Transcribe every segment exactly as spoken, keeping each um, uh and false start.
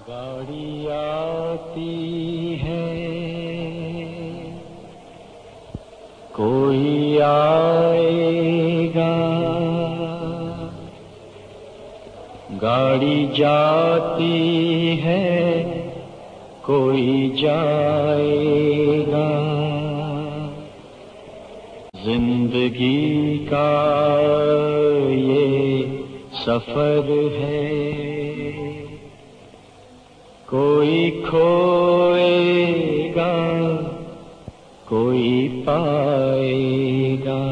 गाड़ी आती है, कोई आएगा, गाड़ी जाती है, कोई जाएगा। जिंदगी का ये सफर है, कोई खोएगा, कोई पाएगा।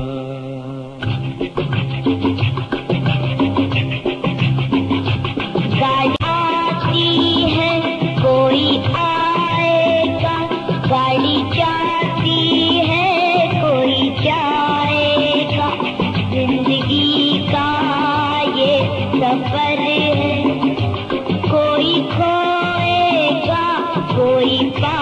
गाड़ी आती है, कोई आएगा, गाड़ी जाती है, कोई जाएगा। जिंदगी का ये सफर है, कोई खोएगा, कोई पाएगा।